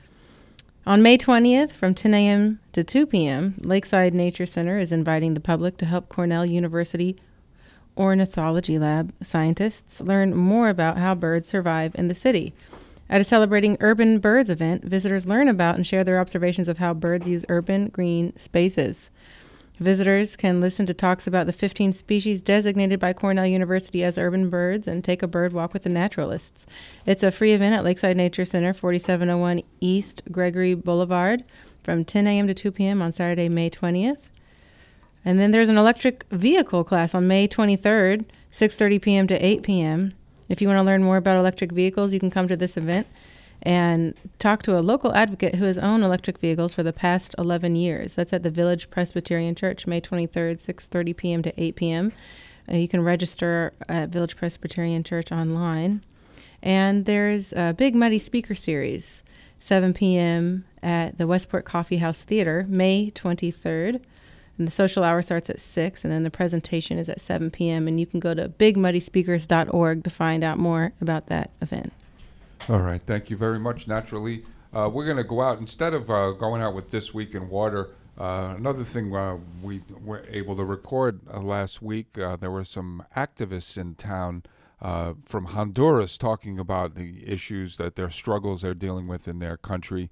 On May 20th, from 10 a.m. to 2 p.m., Lakeside Nature Center is inviting the public to help Cornell University Ornithology Lab scientists learn more about how birds survive in the city. At a Celebrating Urban Birds event, visitors learn about and share their observations of how birds use urban green spaces. Visitors can listen to talks about the 15 species designated by Cornell University as urban birds and take a bird walk with the naturalists. It's a free event at Lakeside Nature Center, 4701 East Gregory Boulevard, from 10 a.m. to 2 p.m. on Saturday, May 20th. And then there's an electric vehicle class on May 23rd, 6:30 p.m. to 8 p.m. If you want to learn more about electric vehicles, you can come to this event and talk to a local advocate who has owned electric vehicles for the past 11 years. That's at the Village Presbyterian Church, May 23rd, 6:30 p.m. to 8 p.m. You can register at Village Presbyterian Church online. And there's a Big Muddy Speaker Series, 7 p.m. at the Westport Coffee House Theater, May 23rd. And the social hour starts at 6, and then the presentation is at 7 p.m. And you can go to bigmuddyspeakers.org to find out more about that event. All right. Thank you very much, Naturally. We're going to go out. Instead of going out with This Week in Water, another thing we were able to record last week, there were some activists in town from Honduras talking about the issues that their struggles they're dealing with in their country.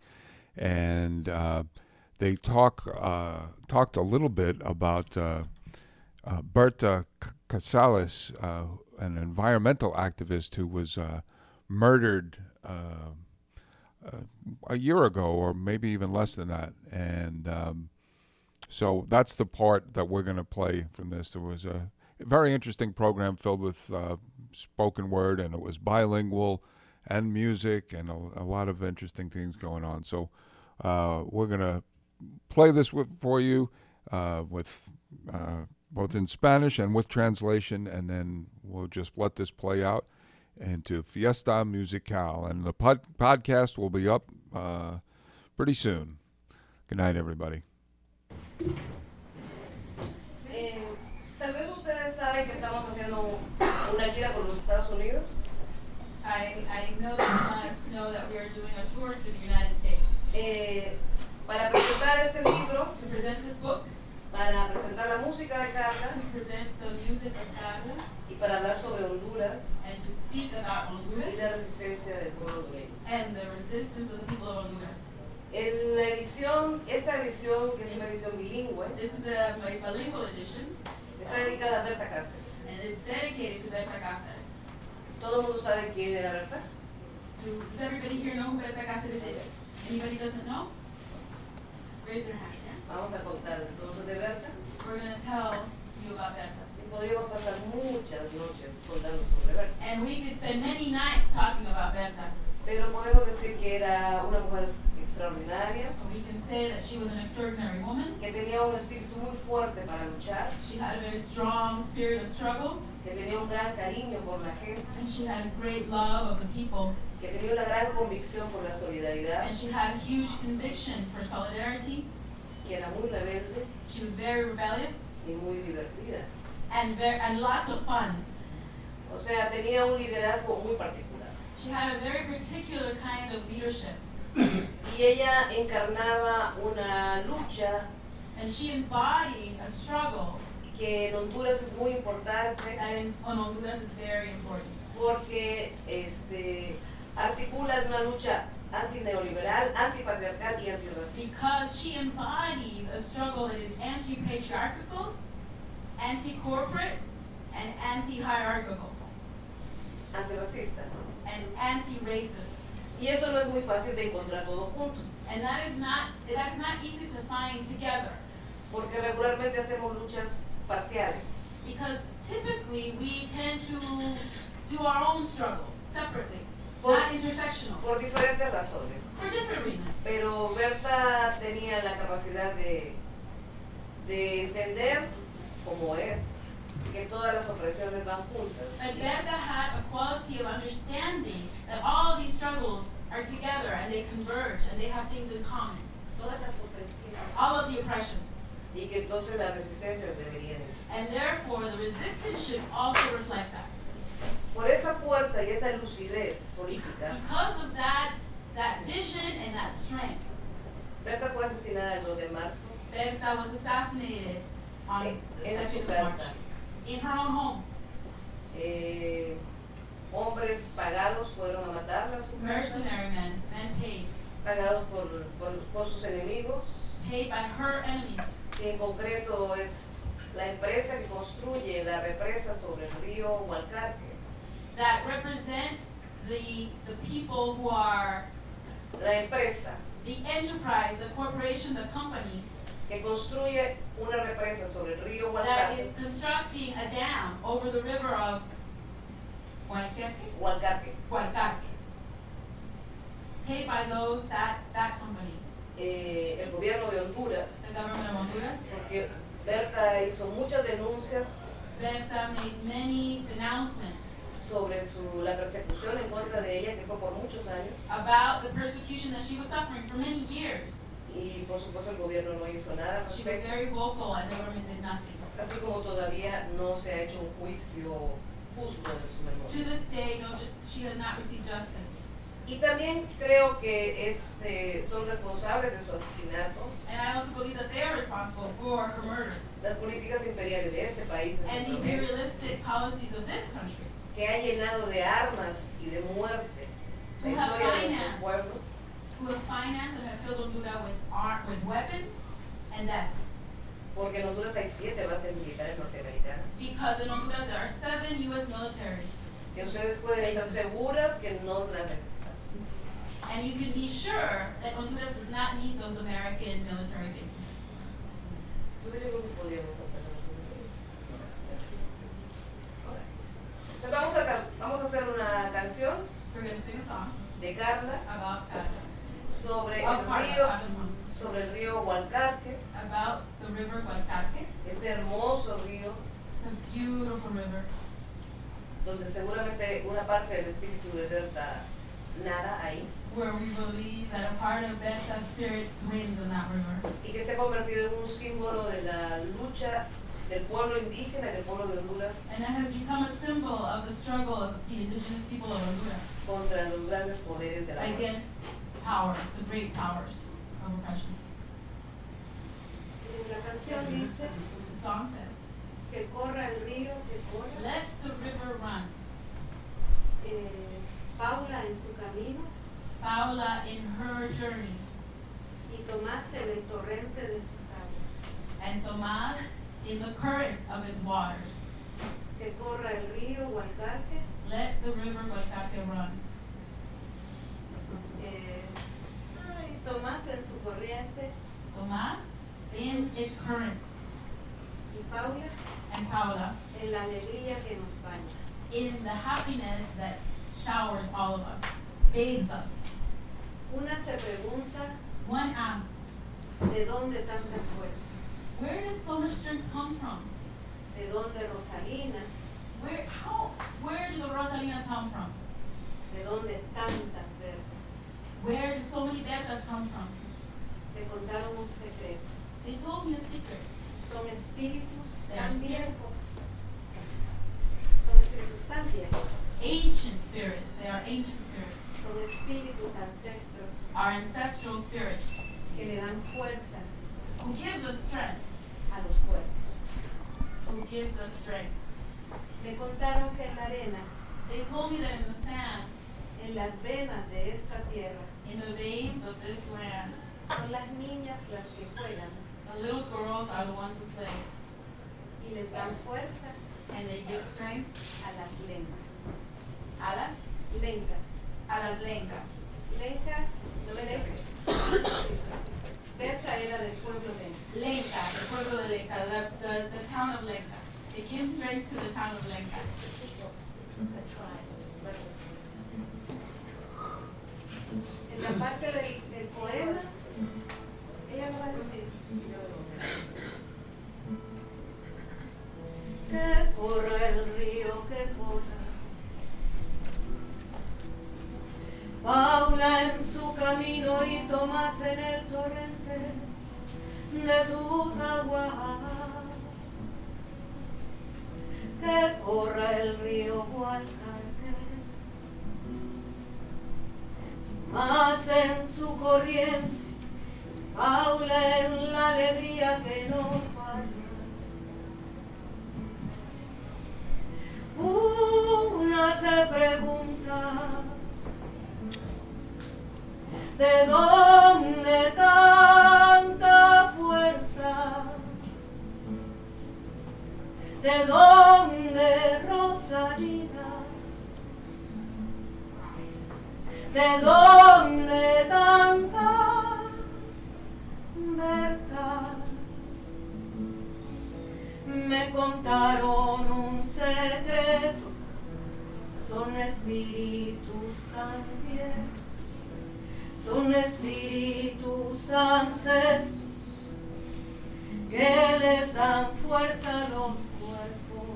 And they talked a little bit about Berta Casales, an environmental activist who was murdered a year ago, or maybe even less than that. And so that's the part that we're going to play from this. There was a very interesting program filled with spoken word, and it was bilingual and music and a lot of interesting things going on. So we're going to play this for you with both in Spanish and with translation, and then we'll just let this play out into Fiesta Musical. And the podcast will be up pretty soon. Good night, everybody. Tal vez ustedes saben que estamos haciendo una gira por los Estados Unidos. I know that you must know that we are doing a tour through the United States. Para presentar este libro, to present this book, para presentar la música de Carla, to present the music of Carla, y para hablar sobre Honduras, and to speak about Honduras, y la resistencia del pueblo hondureño, and the resistance of the people of Honduras. Esta edición, que es una edición bilingüe, this is a bilingual edition, está dedicada a Berta Cáceres. And it's dedicated to Berta Cáceres. ¿Todo el mundo sabe quién era Berta? Does everybody here know who Berta Cáceres is? Anybody doesn't know? Raise your hand. Yeah? Vamos a contar entonces de Berta. We're going to tell you about Berta. Y podríamos pasar muchas noches contando sobre Berta. And we could spend many nights talking about Berta. Pero podemos decir que era una mujer extraordinaria, We can say that she was an extraordinary woman. que tenía un espíritu muy fuerte para luchar, She had a very strong spirit of struggle, que tenía un gran cariño por la gente, and she had great love of the people, que tenía una gran convicción por la solidaridad, and she had huge conviction for solidarity. que era muy rebelde She was very rebellious y muy divertida. and lots of fun. O sea, tenía un liderazgo muy particular. She had a very particular kind of leadership, Y ella encarnaba una lucha and she embodied a struggle que en Honduras es muy importante that in Honduras is very important. porque articula una lucha antineoliberal, antipatriarcal y antirracista. Because she embodies a struggle that is anti-patriarchal, anti-corporate, and anti-hierarchical, Antirracista. and anti-racist. Y eso no es muy fácil de encontrar todo junto, And that is not easy to find together, porque regularmente hacemos luchas parciales. because typically we tend to do our own struggles separately, Por- not intersectional, Por diferentes razones. for different reasons. Pero Berta tenía la capacidad de entender cómo es, que todas las opresiones van juntas. But Berta had a quality of understanding that all of these struggles are together and they converge and they have things in common. Todas las opresiones. All of the oppressions. Y que entonces las resistencias deberían existir. And therefore the resistance should also reflect that. Por esa fuerza y esa lucidez política, Because of that vision and that strength, Berta fue asesinada el 2 de marzo Berta was assassinated on the en su 2nd of March casa. in her own home. Hombres pagados fueron a matarla a su casa, Mercenary men paid pagados por sus enemigos, by her enemies. que en concreto es la empresa que construye la represa sobre el río Hualcarque, That represents the people who are la empresa the enterprise, the corporation, the company que construye una represa sobre el río that is Hualcarque, constructing a dam over the river of Hualcarque. Gualcarque. Paid by that company, El gobierno de Honduras, the government of Honduras. porque Berta hizo muchas denuncias Berta made many denouncements sobre la persecución en contra de ella, que fue por muchos años, about the persecution that she was suffering for many years. y por supuesto el gobierno no hizo nada al She was respecto, very vocal and the government did nothing. así como todavía no se ha hecho un juicio justo en su To memoria. this day, she has not received justice. Y también creo que son responsables de su asesinato And I also believe that they are responsible for her murder las políticas imperiales de este país, de and the Centroamérica, imperialistic policies of this country, que han llenado de armas y de muerte la Who have historia de nuestros financed. pueblos, who have financed and have filled Honduras with weapons and deaths. porque en Honduras hay 7 bases militares norteamericanas. Because in Honduras there are 7 U.S. militaries. Que ustedes pueden estar seguras que no las necesitan. And you can be sure that Honduras does not need those American military bases. Entonces yo creo que podríamos hablar sobre eso. Entonces vamos a hacer una canción We're going to sing a song de Carla about sobre Of Carla, Carla's song. sobre el río Hualcarque, about the river Gualcarque. ese hermoso río It's a beautiful river donde seguramente una parte del espíritu de Berta nada ahí where we believe that a part of Berta's spirit swims in that river. y que se ha convertido en un símbolo de la lucha del pueblo indígena y del pueblo de Honduras And that has become a symbol of the struggle of the indigenous people of Honduras contra los grandes poderes de la muerte. against powers, the great powers of oppression. La canción dice The song says, que corra el río, que corra. let the river run. Paula en su camino Paula in her journey, y Tomás en el torrente de sus aguas. and Tomás in the currents of its waters. Que corra el río Hualcarque. Let the river Gualcarque run. Tomás en su corriente Tomás in its currents, y Paula and Paula en la alegría que nos baña. in the happiness that showers all of us. bathes us. Una se pregunta, One asks, ¿de dónde tanta fuerza? where does so much strength come from? ¿De dónde Rosalinas? Where do the Rosalinas come from? ¿De dónde tantas verdes? Where do so many Bertas come from? Me contaron un secreto. They told me a secret. Son espíritus They are tan spirits. viejos. Son espíritus tan viejos. Ancient spirits. They are ancient spirits. Son espíritus ancestros Our ancestral spirits. que le dan fuerza Who gives us strength? a los cuerpos. Who gives us strength? Me contaron que en la arena, They told me that in the sand, en las venas de esta tierra, in the veins of this land, son las niñas las que juegan the little girls are the ones who play, y les dan fuerza and they give strength a las lentas. a las lencas. Lencas, no Lenca. Berta era del pueblo Lenca. Lenca, the pueblo de Lenca, the town of Lenca. They give strength to the town of Lenca. En la parte del poema, ella va a decir que corra el río, que corra. Paula en su camino y Tomás en el torrente de sus aguas. Que corra el río Gualcarque, Tomás en su corriente, Paula en la alegría que no falla. Una se pregunta, ¿de dónde tanta fuerza? ¿De dónde Rosalina? ¿De dónde tantas Bertas? Me contaron un secreto, son espíritus también. Son espíritus ancestros que les dan fuerza a los cuerpos.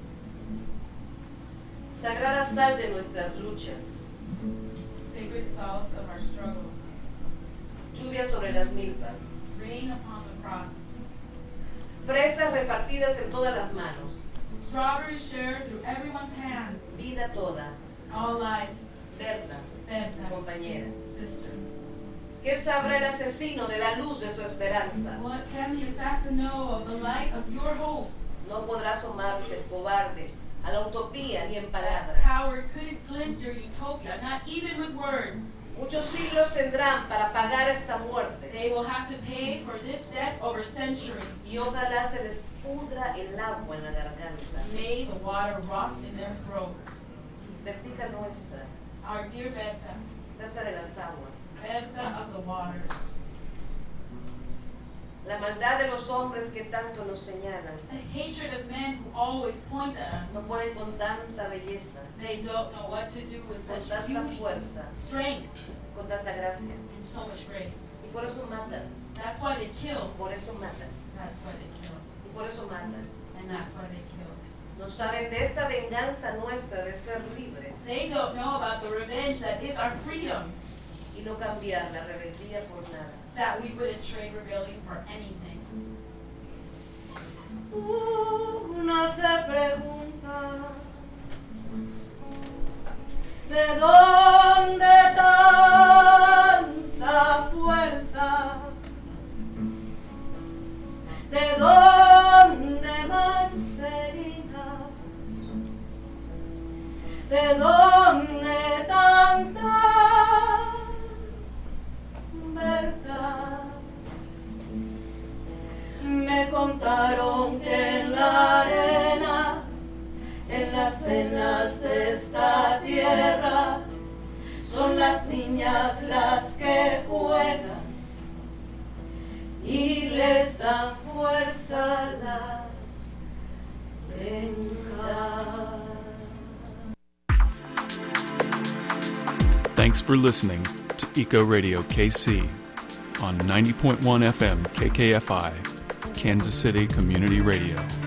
Sagrada sal de nuestras luchas. Sacred salts of our struggles. Lluvia sobre las milpas. Rain upon the crops. Fresas repartidas en todas las manos. Strawberries shared through everyone's hands. Vida toda. All life. Berta. Compañera. Sister. ¿Qué sabrá el asesino de la luz de su esperanza? What can the assassin know of the light of your hope? No podrá asomarse el cobarde a la utopía ni en That palabras. coward couldn't glimpse your utopia, not even with words. Muchos siglos tendrán para pagar esta muerte. They will have to pay for this death over centuries. Y ojalá se les pudra el agua en la garganta. May the water rot in their throats. Bertica nuestra, Our dear Berta, Berta de las aguas. Berta of the waters. La maldad de los hombres que tanto nos señalan. The hatred of men who always point at No us. pueden con tanta belleza, They don't know what to do with con such tanta beauty, fuerza, strength, con tanta gracia. and so much grace. Y por eso matan, That's why they kill. por eso matan, That's why they kill. y por eso matan. And that's why they kill. No saben de esta venganza nuestra de ser libres They don't know about the revenge that is our freedom, y no cambiar la rebeldía por nada. that we wouldn't trade rebellion for anything. Una se pregunta, ¿de dónde tanta fuerza? ¿De dónde Marcelina? ¿De dónde tantas verdades? Me contaron que en la arena, en las penas de esta tierra, son las niñas las que juegan y les dan fuerza a las lencas. Thanks for for listening to Eco Radio KC on 90.1 FM KKFI, Kansas City Community Radio.